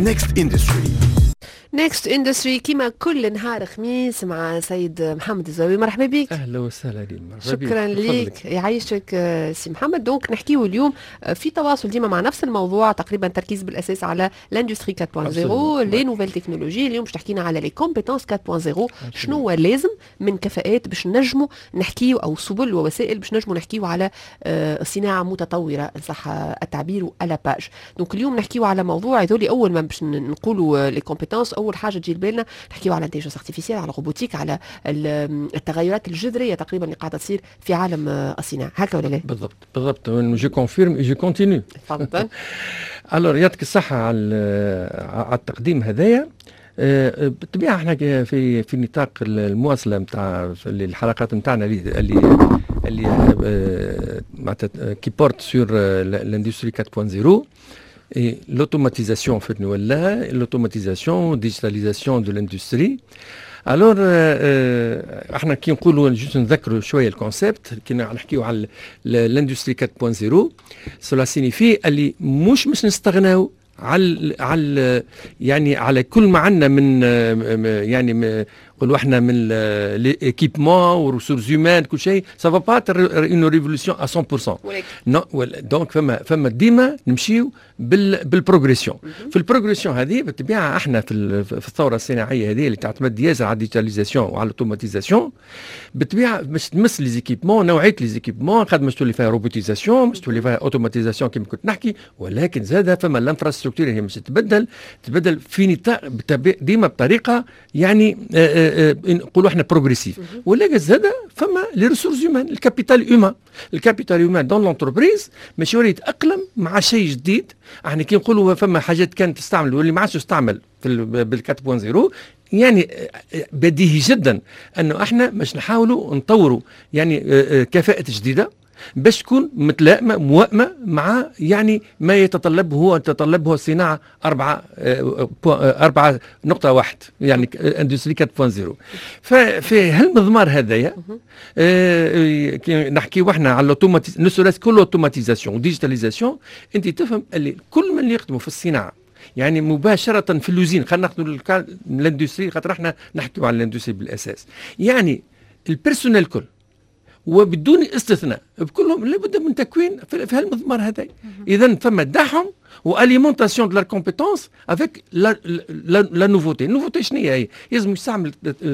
Next Industry. نيكست اندستري كيما كل نهار خميس مع سيد محمد الزاوي. مرحبا بك. اهلا وسهلا لي. شكرا لك، يعيشك سي محمد. دونك نحكيو اليوم في تواصل ديما مع نفس الموضوع، تقريبا تركيز بالاساس على لاندستري 4.0 لي نوفيل تكنولوجي. اليوم باش تحكينا على لي كومبيتونس 4.0، شنو هو لازم من كفاءات باش نجموا نحكيو، او سبل ووسائل باش نجموا نحكيو على صناعه متطوره ان صح التعبير والا باج. دونك اليوم نحكيو على موضوع هذول. اول ما باش نقولوا لي كومبيتونس، اول حاجه تجي لبالنا نحكيو على الانتيجنس ارتيفيسيال، على الروبوتيك، على التغيرات الجذريه تقريبا اللي قاعده تصير في عالم الصناعه. هكا ولا لا؟ بالضبط. جو كونفيرم جو كونتينيو. تفضل. الور يعطيك الصحه على التقديم هذايا. بالطبيعه احنا في نطاق المواصله نتاع الحلقات نتاعنا اللي معناتها كي بورت سور لاندستري 4.0 et l'automatisation fait nous là, l'automatisation, digitalisation de l'industrie. Alors احنا كي نقولوا جوست نذكروا شويه الكونسيبت كي نحكيو على الاندستري 4.0. cela signifie اللي مش نستغناو على يعني على كل ما عندنا من يعني نقولوا احنا من ليكيبمون وريسورس هيومان كل شيء. ça va pas être une révolution à 100%. non donc فما ديما نمشيو بالبروغريسيون. في البروغريسيون هذه بالطبيعه احنا في الثوره الصناعيه هذه اللي تعتمد ياسر على الديجيتاليزاسيون وعلى الاوتوماتيزاسيون، بالطبيعه باش تمس لي زيكيبمون، نوعيه لي زيكيبمون قد مش تولي فيها روبوتيزاسيون، مش تولي فيها اوتوماتيزاسيون كما كنت نحكي، ولكن زاد فما الانفراستركتور هي مش تتبدل في نطاق ديما بطريقه يعني نقولوا احنا بروغريسيف. ولكن زاد فما لي ريسورس هيومان، الكابيتال هيومان دون لونتربريز ماشي يولي يتاقلم مع شيء جديد. احنا كي نقولوا فما حاجات كانت تستعمل واللي ما عادش تستعمل بال 4.0، يعني بديهي جدا انه احنا باش نحاولوا نطوروا يعني كفاءة جديدة باش تكون متلائمة موائمة مع يعني ما تتطلبه الصناعة 4.1 يعني اندستري 4.0. ففي هالمضمار هذايا نحكي احنا على كل اوتوماتيزاسيون وديجيتاليزاسيون. انت تفهم اللي كل من يخدموا في الصناعة يعني مباشرة في اللوزين، خلينا ناخذوا الاندستري خاطر احنا نحكيو على الاندستري بالاساس، يعني البيرسونيل كل وبدون استثناء بكلهم لابد من تكوين في هالمضمار هذا. اذا فما دعم واليمونتاسيون دو لا كومبيتونس افيك لا نوفوتي. النوفوتي شنو هي؟ لازم يستعمل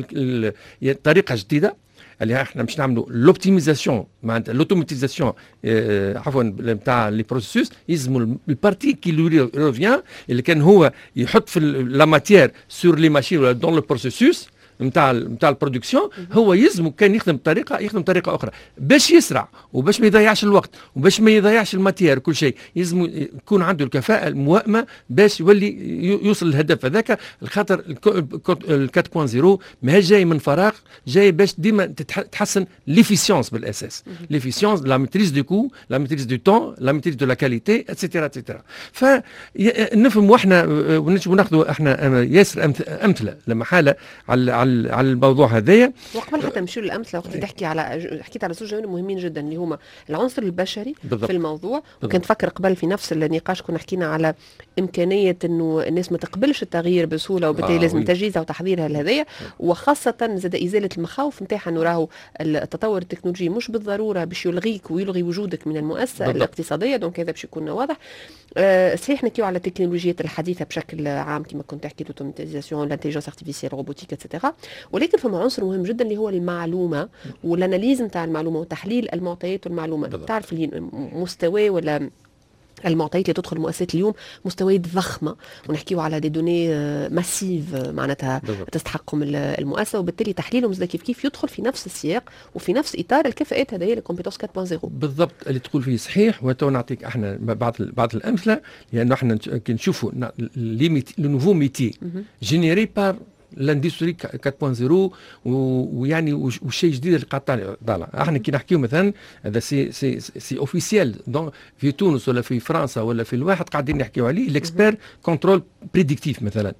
طريقه جديده اللي احنا باش نعملوا لوبتيميزاسيون معناتها لوتوماتيزاسيون عفوا نتاع لي بروسيس. يلزموا البارتي كي لو روفيان اللي كان هو يحط في لا ماتيير سور لي ماشين ولا دون لو بروسيس نتاع البرودكسيون، هو يلزم كان يخدم طريقه اخرى باش يسرع وباش ما يضيعش الوقت وباش ما يضيعش الماتير كل شيء. يلزم يكون عنده الكفاءه الموائمه باش يولي يوصل للهدف هذاك. الخاطر ال 4.0 ما جاي من فراغ، جاي باش ديما تحسن ليفيسيونس بالاساس، ليفيسيونس لا ميتريز دو كو، لا ميتريز دو طون، لا ميتريز دو لا كاليتي اتسيتيرا اتسيتيرا. فنفهم واحنا وناخذوا احنا ياسر امثله لما حاله على الموضوع هذايا. وقبل حتى نمشيو للامثله وقت تحكي على حكيت على زوج جوانب مهمين جدا اللي هما العنصر البشري بالضبط في الموضوع. وكنت فكر قبل في نفس النقاش كنا حكينا على امكانيه انه الناس ما تقبلش التغيير بسهوله، وبالتالي لازم تجهيزها وتحضيرها لهذايا، وخاصه زاد ازاله المخاوف نتاعها انه راهو التطور التكنولوجي مش بالضروره باش يلغيك ويلغي وجودك من المؤسسه بالضبط الاقتصاديه. دونك هذا باش يكون واضح. صحيح نحكيو على التكنولوجيات الحديثه بشكل عام كما كنت تحكي اوتوماتيزاسيون، الانتيجنس ارتيفيسيال، روبوتيك اتسيتيرا. ولكن فما عنصر مهم جدا اللي هو المعلومه والاناليز نتاع المعلومه وتحليل المعطيات والمعلومه. تعرف اللي مستوى ولا المعطيات اللي تدخل المؤسسات اليوم مستويات ضخمه، ونحكيو على دي دوني ماسيف معناتها تستحقهم المؤسسه، وبالتالي تحليلهم زي كيف يدخل في نفس السياق وفي نفس اطار الكفاءات هذه الكومبيتونس 4.0. بالضبط اللي تقول فيه صحيح. وتو نعطيك احنا بعض الامثله، لانه احنا كي نشوفوا لو نوفو ميتي جينيري بار الاندستري 4.0 ويعني والشيء الجديد اللي قاعد طالع. احنا كي نحكيو مثلا هذا سي اوفيسيال في تونس ولا في فرنسا ولا في الواحد قاعدين نحكيو عليه الاكسبير كنترول بريديكتيف مثلا.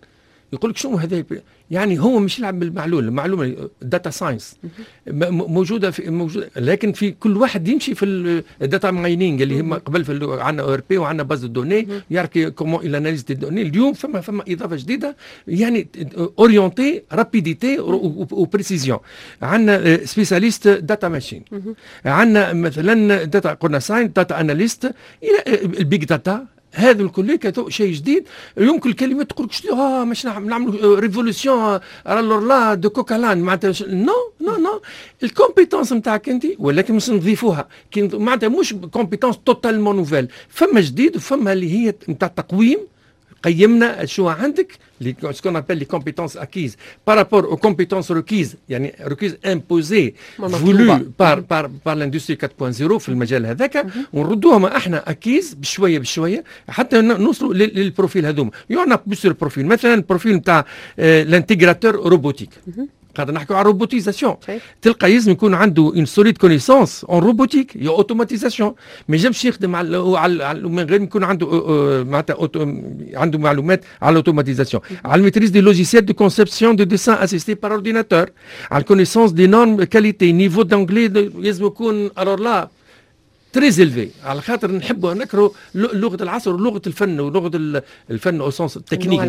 يقول لك شنو هذا، يعني هو مش يلعب المعلومه داتا ساينس موجوده لكن في كل واحد يمشي في الداتا ماينينغ اللي هم قبل عندنا او ار بي وعندنا باز دوني يعرف كومون الاناليز دي دوني. اليوم فما اضافه جديده يعني اورينتي رابيديتي وبريسيزيون. عندنا سبيساليست داتا ماشين، عندنا مثلا داتا قلنا ساين داتا اناليست الى البيج داتا. هذا الكل شيء جديد. يمكن الكلمه تقول لك مش نعملوا ريفولوسيون لا دو كوكالان معناتها نو الكومبيتونس نتاعك انت، ولكن مش نضيفوها معناتها مش كومبيتونس توتالمون نوفيل. فما جديد وفما اللي هي نتاع تقويم. قيمنا شو عندك ce qu'on appelle les compétences acquises par rapport aux compétences requises، يعني requises imposées voulues par l'industrie 4.0 في المجال هذاك، ونردوهم احنا acquises بشويه حتى نوصلوا للبروفيل هذوما. يعنا بسر البروفيل، مثلا البروفيل نتاع الانتيغراتور روبوتيك، قاعد نحكوا على الروبوتيزاسيون. تلقى لازم يكون عنده اون سوليد كونيسونس اون روبوتيك يا اوتوماتيزاسيون، ما يجمش يخدم على من غير يكون عنده معناتها عنده معلومات على الاوتوماتيزاسيون، على الميتريز دي لوجيسيال دو كونسيبسيون دو ديسان اسيستي بار اورديناتور، على الكونيسونس دي نورم كاليتي نيفو دانجلي لازم يكون الور لا تري زيلفي، على خاطر نحبوا نكرهوا لغه العصر ولغه الفن ولغه الفن او سونس التكنيك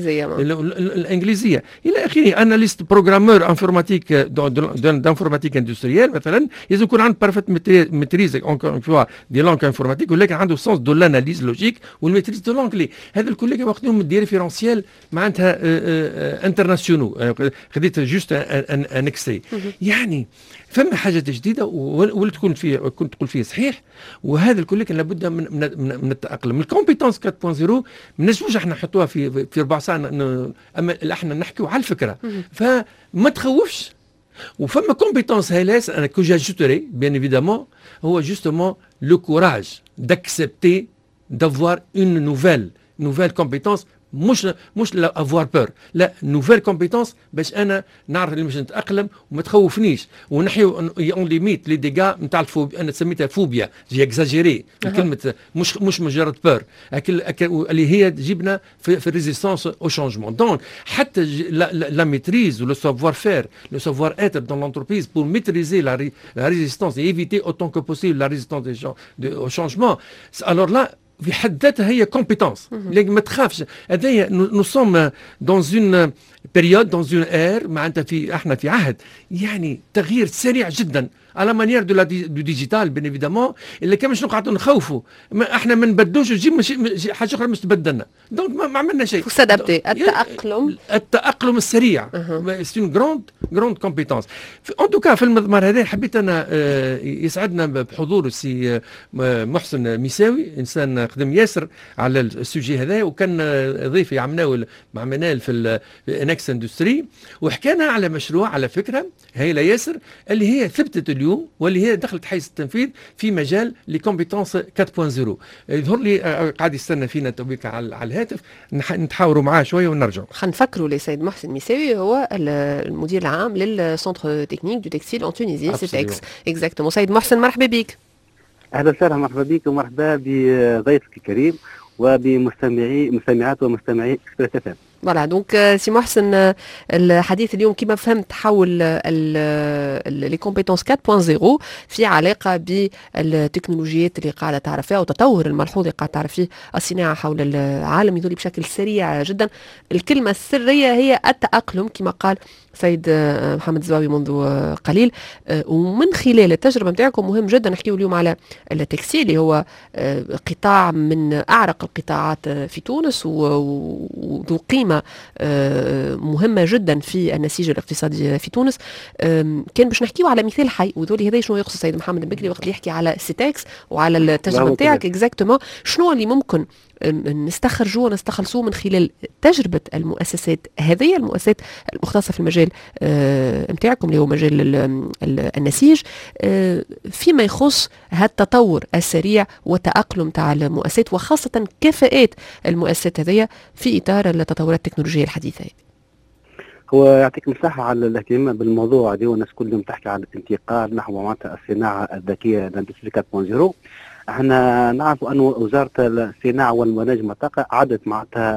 الانجليزيه الى اخره. اناليست بروغرامور انفورماتيك دانفورماتيك اندستريال مثلا لازم يكون عنده بارفيت ميتريز اونكور فوا دي لونغ انفورماتيك، ولكن عنده سونس دو لاناليز لوجيك والميتريز دو لونغلي. هذا الكل واخذينهم دي ريفيرونسيال معناتها انترناسيونال. خديت جوست ان اكستري. يعني فما حاجه جديده ولا تكون فيه كنت تقول فيه صحيح. وهذا الكل لكن لابد من التاقلم. الكومبيتونس 4.0 ما نجموش احنا نحطوها في 4 ساعات، اما احنا نحكيو على الفكره. فما تخوفش. وفما كومبيتونس هلاس انا كو جاجوتري بيان ايفيدامون هو جوستومون لو كوراج داكسبتي دافوار اون نوفيل كومبيتونس. مش لا افوار بور، لا نوفيل كومبيتونس باش انا نعرف اللي باش نتاقلم وما تخوفنيش. ونحيو اون ليميت لي ديغا نتاع الفوبيا. انا سميتها فوبيا جي اكزاجيري كلمه مش مجرد بور اللي هي تجيبنا في الريزيستانس او شونجمون. دونك حتى لا ميتريز ولو سافوار فير لو سافوار اتر دون لونتربريز بور ميتريزي لا ريزيستانس ايفيتي اوتون كو بوسيبل لا ريزيستانس او شونجمون. الور لا في حد ذاتها هي كومبيتونس. لكن ما تخافش. هذايا نو سوم دون اون بيريود دون اون اير معناتها احنا في عهد يعني تغيير سريع جدا على مانيير دو ديجيتال بين ايفيدامون. اللي كان مش نقعدوا نخوفوا احنا ما نبدلوش وتجيب حاجه اخرى مش تبدلنا. دونك ما عملنا شيء. التاقلم السريع سي اون جروند كومبيتونس. ان توكا في المضمار هذا حبيت انا يسعدنا بحضور السي محسن ميساوي، انسان خدم ياسر على السوجي هذا، وكان ضيفي عملناه مع منال في انكس اندستري، وحكينا على مشروع على فكره هايله ياسر اللي هي ثبتت اليوم واللي هي دخلت حيز التنفيذ في مجال لي كومبيتونس 4.0. يظهر لي قاعد يستنى فينا توبيك على الهاتف، نتحاوروا معاه شويه ونرجعوا. خلينا نفكروا لسيد محسن ميساوي هو المدير العام للسنتر تكنيك دو تكستيل اون تونيزي سيتكس. اكزاكتومون. سيد محسن مرحبا بك. اهلا وسهلا، مرحبا بك ومرحبا بضيفك الكريم وبمستمعات ومستمعي اكسبريس اف ام. فوالا دونك سي محسن الحديث اليوم كما فهمت حول لي كومبيتونس 4.0 في علاقه بالتكنولوجيات اللي قاعده تعرف فيها والتطور الملحوظ اللي قاعده تعرف فيه الصناعه حول العالم يدور بشكل سريع جدا. الكلمه السريه هي التاقلم كما قال سيد محمد الزواوي منذ قليل. ومن خلال التجربه نتاعكم مهم جدا نحكيو اليوم على التكستيل اللي هو قطاع من اعرق القطاعات في تونس وذو قيمه مهمه جدا في النسيج الاقتصادي في تونس. كان باش نحكيو على مثال حي وذولي هذا شنو يقصد السيد محمد البكري وقت اللي يحكي على سيتاكس وعلى التجربه نتاعك اكزاكتومون شنو اللي ممكن نستخرجوه ونستخلصوه من خلال تجربة المؤسسات هذه المؤسسات المختصة في المجال نتاعكم اللي هو مجال النسيج فيما يخص هذا التطور السريع والتأقلم تاع المؤسسات وخاصة كفاءات المؤسسات هذه في إطار التطورات التكنولوجية الحديثة. هو يعطيك مساحة على الاهتمام بالموضوع هذا، والناس كلهم تحكي على الانتقال نحو معناتها الصناعة الذكية الاندستري 4.0. احنا نعرف أن وزارة الصناعة والمناجم والطاقة عدت معناتها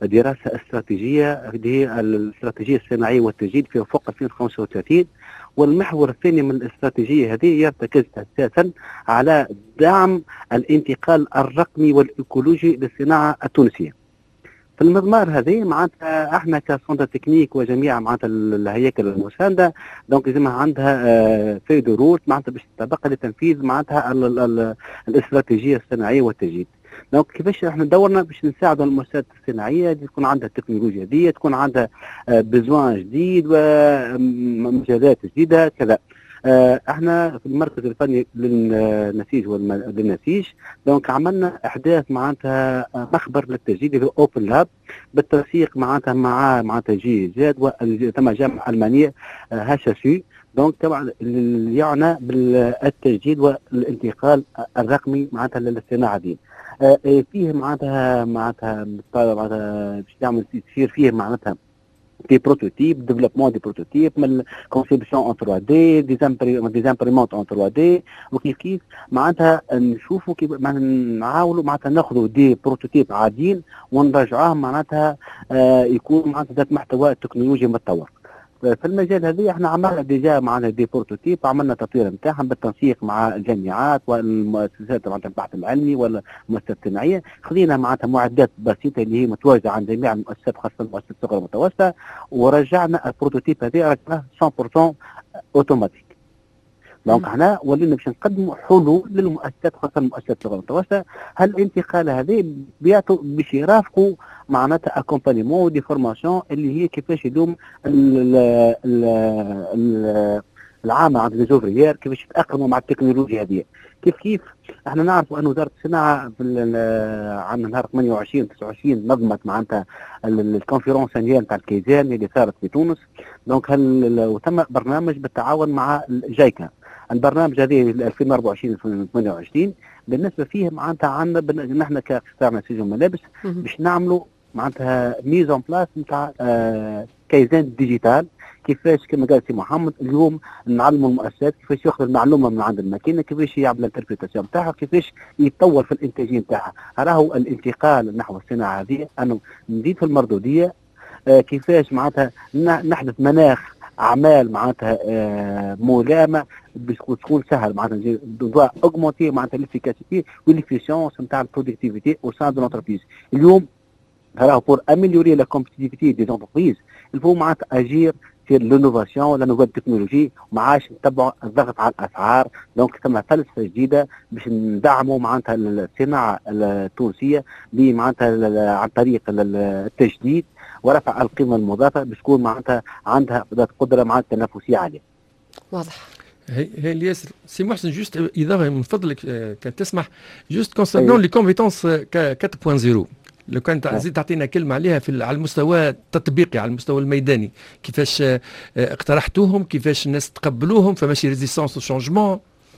دراسه استراتيجيه، هذه الاستراتيجيه الصناعيه والتجديد في افق 2035. والمحور الثاني من الاستراتيجيه هذه يرتكز اساسا على دعم الانتقال الرقمي والايكولوجي للصناعه التونسيه. في المضمار هذه معناتها احنا كسونتر تكنيك وجميع معناتها الهياكل المسانده دونك لازمها عندها في دروس معناتها باش تتبقى لتنفيذ معناتها الاستراتيجيه الصناعيه والتجديد. دونك كيفاش احنا دورنا باش نساعدوا المؤسسات الصناعيه تكون عندها التكنولوجيا دي، تكون عندها بزوان جديد ومجالات جديده كذا. احنا في المركز الفني للنسيج للنسيج دونك عملنا احداث معناتها مخبر للتجديد في اوبن لاب بالتنسيق معناتها مع جي زاد وثم جامعه المانيه HSU. دونك طبعا يعنى بالتجديد والانتقال الرقمي معناتها للصناعه دي. فيه معناتها باش تعمل تصير فيه معناتها دي بروتوتيب، ديفلوبمون دي بروتوتيب من كونسيبسيون ان 3 دي، دي امبريمونت ان 3 دي، وكيف معناتها نشوفوا كيف نحاولوا معناتها ناخذوا دي بروتوتيب عاديين ونرجعوهم معناتها يكون معناتها ذات محتوى تكنولوجي متطور. في المجال هذا احنا عملنا ديجا معنا دي بروتوتيب، عملنا تطوير نتاعهم بالتنسيق مع الجامعات والمؤسسات معناتها البحث العلمي والمؤسسات الصناعيه. خذينا معناتها معدات بسيطه اللي هي متواجده عند جميع المؤسسات خاصه المؤسسات الصغرى والمتوسطه، ورجعنا البروتوتيب هذا رجعناه 100% اوتوماتيك. دونك احنا ولينا باش نقدموا حلول للمؤسسات خاصه المؤسسات الصغرى والمتوسطه. هالانتقال هذه بيعطوا باش يرافقوا معناتها اكومبانيمون ودي فورماسيون اللي هي كيفاش يدوم العامه عند لي زوفريير كيفاش يتاقلموا مع التكنولوجيا هذه. كيف احنا نعرفوا ان وزاره الصناعه في عام نهار 28 29 نظمت معناتها الكونفيرونس انيال تاع الكيزان اللي صارت في تونس. دونك وتم برنامج بالتعاون مع جايكا. البرنامج هذه 2024 2028 بالنسبه فيه معناتها عندنا نحن كقطاع نسيج وملابس باش نعملوا معناتها ميزون بلاس نتاع كيزان ديجيتال. كيفاش كما قال سي محمد اليوم نعلموا المؤسسات كيفاش ياخذ المعلومه من عند الماكينه، كيفاش يعمل الانتربريتاسيون تاعها، كيفاش يتطور في الانتاجيه تاعها. راهو الانتقال نحو الصناعه هذه انه نزيد في المردوديه، كيفاش معناتها نحدث مناخ اعمال معناتها ملامه باش تكون سهل معناتها دو اوغمونتي معناتها ليفيكاسيتي والافيسيونس نتاع البرودكتيفيتي او سان دو لونتربريز. اليوم راهو بور اميليوري لا كومبيتيتيفيتي دي زونتربريز الفو معناتها اجير في لونوفاسيون لا نوفيل تكنولوجي، وما عادش نتبعوا الضغط على الاسعار. دونك ثم فلسفه جديده باش ندعموا معناتها الصناعه التونسيه معناتها عن طريق التجديد ورفع القيمه المضافه باش تكون معناتها عندها ذات قدره معناتها تنافسيه عاليه. واضح. هي الياسر سي محسن جوست اضافه من فضلك كان تسمح جوست كونسيرنون لي كومبيتونس 4.0 لو كان تزيد تعطينا كلمه عليها على المستوى التطبيقي على المستوى الميداني، كيفاش اقترحتوهم، كيفاش الناس تقبلوهم، فماشي ريزيستانس وشونجمون.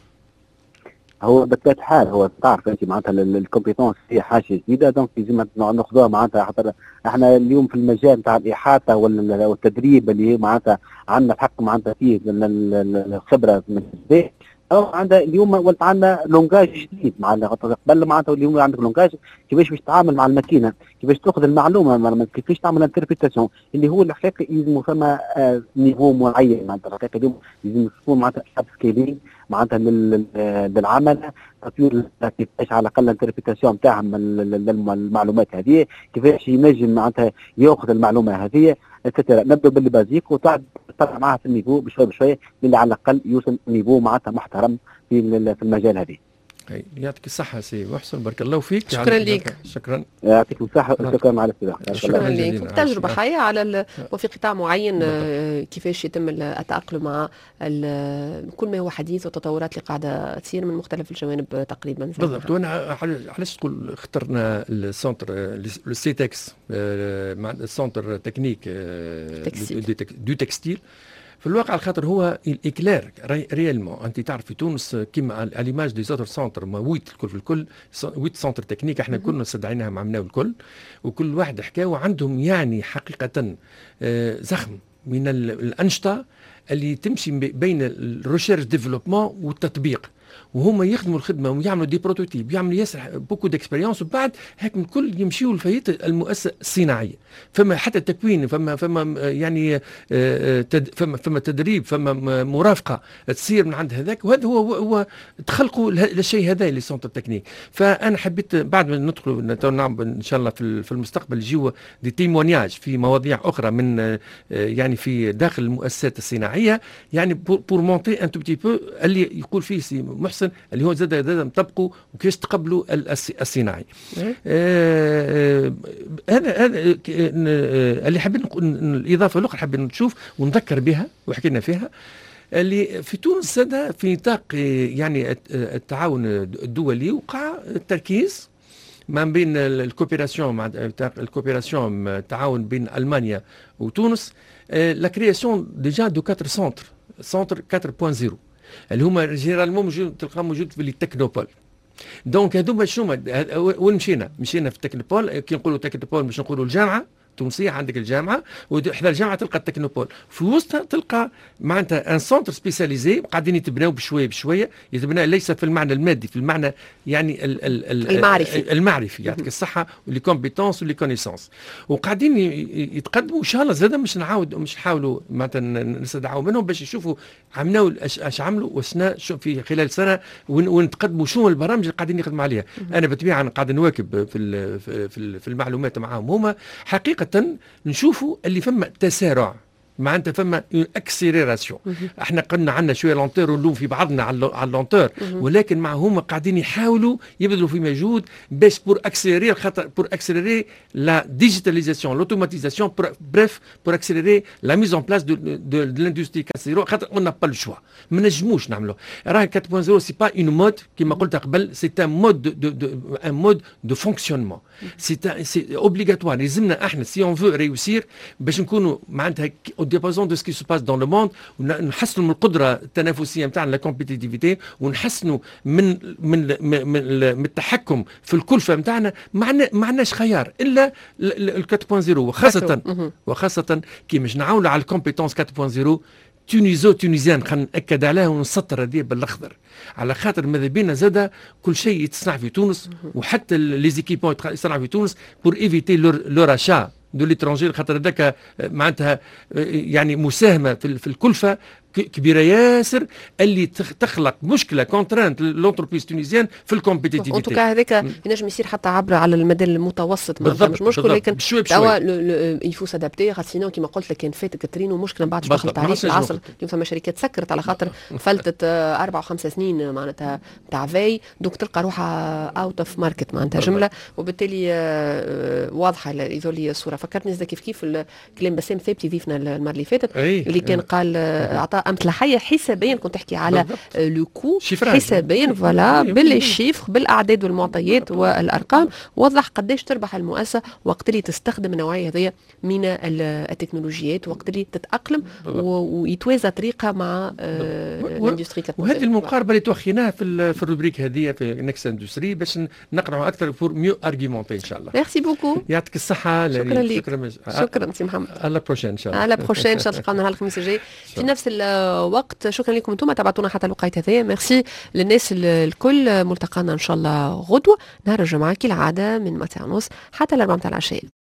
هو بطبيعه الحال هو تعرف انت معناتها الكومبيتونس هي حاجه جديده دونك لازم ناخذوها معناتها خاطر احنا اليوم في المجال نتاع الاحاطه والتدريب اللي هي معناتها عندنا الحق معناتها فيه الخبره من البدايه. عندها اليوم ولات عندنا لونجاج جديد معناتها قبل معناتها اليوم عندك لونجاج كيفاش باش تتعامل مع الماكينه، كيفاش تاخذ المعلومه، كيفاش تعمل انتربريتاسيون اللي هو الحقيقه يلزم فما نيفو معين معناتها الحقيقه اليوم يلزم تكون معناتها اب سكيلينج معناتها للعمل، تطوير كيفاش على الاقل الانتربريتاسيون نتاعهم المعلومات هذه، كيفاش ينجم معناتها ياخذ المعلومه هذه اتسيتيرا. نبدا باللي بازيك وتطلع معها في النيفو بشوي بشوي اللي على الاقل يوصل نيفو معناتها محترم في المجال هذه. يعطيك الصحة سي محسن، بارك الله فيك. شكرا لك. شكرا. يعطيك الصحة وشكرا على الاستضافة. شكرا لك. تجربة حية على وفي قطاع معين كيفاش يتم التأقلم مع كل ما هو حديث والتطورات اللي قاعدة تصير من مختلف الجوانب تقريبا. بالضبط. وانا علاش تقول اخترنا السنتر السيتكس مع السنتر تكنيك دو تكستيل في الواقع الخاطر هو الاكلير ريالمون. انت تعرف في تونس كيما على ليماج دي زوتر سونتر ما ويت الكل في الكل ويت سونتر تكنيك احنا كلنا استدعيناهم عملناه الكل وكل واحد حكاوا عندهم يعني حقيقه زخم من الانشطه اللي تمشي بين الريشيرش ديفلوبمون والتطبيق. وهم يخدموا الخدمه ويعملوا دي بروتوتيب، يعملوا ياسر بوكو ديكسبيريونس، وبعد هيك الكل يمشيوا لفايت المؤسسه الصناعيه. فما حتى تكوين، فما يعني فما تدريب، فما مرافقه تصير من عند هذاك، وهذا هو تخلقوا الشيء هذا اللي سونتر تكنيك. فانا حبيت بعد ما ندخلوا ان شاء الله في المستقبل يجيوا دي تيمونياج في مواضيع اخرى من يعني في داخل المؤسسات الصناعيه، يعني بور مونتي ان تو بتي بو اللي يقول فيه سي محسن اللي هو زاد نطبقوا وكيفاش تقبلوا الصناعي. هذا اللي حابين الاضافه الاخرى حابين نشوف ونذكر بها وحكينا فيها، اللي في تونس هذا في نطاق يعني التعاون الدولي وقع التركيز ما بين الكوبيراسيون مع الكوبيراسيون التعاون بين المانيا وتونس، لا كرياسيون ديجا دو 4 سونتر 4.0 اللي هما جينيرالمون تلقاهم موجود في التكنوبول. دونك هذوما شنو وين مشينا في التكنوبول، كي نقولوا تكنوبول باش نقولوا الجامعه تونسيه، عندك الجامعه وحدا الجامعه تلقى التكنوبول، في وسطها تلقى معناتها ان سونتر سبيساليزي قاعدين يتبناو بشويه بشويه، يتبنى ليس في المعنى المادي، في المعنى يعني المعرفي يعطيك الصحه ولي كومبيتونس ولي كونيسونس، وقاعدين يتقدموا ان شاء الله. زاد مش نحاولوا معناتها نستدعوا منهم باش يشوفوا عملوا اش عملوا وسنا في خلال سنه، ونتقدموا شنو البرامج اللي قاعدين يخدموا عليها. انا بالطبيعه قاعد نواكب في المعلومات معاهم، هما حقيقه نشوفوا اللي فما تسارع، معناتها فما اون اكسيليراسيون. احنا قلنا عندنا شويه لونتور ونلوم في بعضنا على اللونتور، ولكن مع هما قاعدين يحاولوا يبذلوا في مجهود باش بور اكسيليري، خاطر بور اكسيليري لا ديجيتاليزاسيون لوتوماتيزاسيون، بريف بور اكسيليري لا ميز اون بلاس دو لاندستري 4.0، خاطر اون با لو شوا، ما نجموش نعملوا. راه 4.0 سي با اون مود كيما قلت قبل، سي ان مود دو فونكسيونمون، سي اوبليغاتوار. لازمنا احنا سي اون فو ريوسير باش نكونوا معناتها au diapason de ce qui se passe dans le monde، ونحسنوا من القدره التنافسيه نتاعنا لا كومبيتيتيفيتي، ونحسنوا من التحكم في الكلفه نتاعنا. ما عندناش خيار الا ال 4.0، وخاصه كي مش نعاونوا على الكومبيتونس 4.0 تونيزيان. خلينا ناكد عليها ونسطر هذه بالاخضر، على خاطر ماذا بينا زاد كل شيء يتصنع في تونس، وحتى لي زيكيبمون يتصنعوا في تونس بور ايفيتي لو راشا دو ليترونجي، خاطر هذاك معناتها يعني مساهمه في الكلفه كبيره ياسر اللي تخلق مشكله كونترانت لونتربريز تونيزيان في الكومبيتيتيفيتي. انتوكا هذاك ينجم يصير حتى عبر على المدى المتوسط، مش مشكل، لكن توا يفو سادابتي، خاطر سينو كيما قلت لك كان فاتك كترينو مشكله من بعد شبخ التعريف العصر. اليوم فما شركات سكرت على خاطر فلتت 4 و5 سنين معناتها تاع في، دونك تلقى روحها اوت اوف ماركت معناتها جمله، وبالتالي واضحه يظهر الصوره. فكرتني زاد كيف الكلام بسام ثابتي ضيفنا المره اللي فاتت اللي كان قال اعطى امثله حسابيا، كنت تحكي على لو كو حسابيا فوالا باللي شيفر بالاعداد والمعطيات والارقام، وضح قداش تربح المؤسسه وقت اللي تستخدم النوعيه هذه من التكنولوجيات، وقت اللي تتاقلم ويتوازى طريقه مع الاندستري. وهذه المقاربه اللي توخيناها في الروبريك هذه في نكست اندستري باش نقرأوا اكثر فور ميو ارغيمونتي ان شاء الله. ميرسي بوكو، يعطيك الصحه. شكرا لك. شكرا سي محمد. على بروشين ان شاء الله. على بروشين ان شاء الله نلقاونا الخميس الجاي في نفس الوقت. شكرا لكم انتم تابعتونا حتى الوقت هذا. ميرسي للناس الكل. ملتقانا ان شاء الله غدوه نهار الجمعه كالعاده من 9:30 حتى 4 متاع العشاء.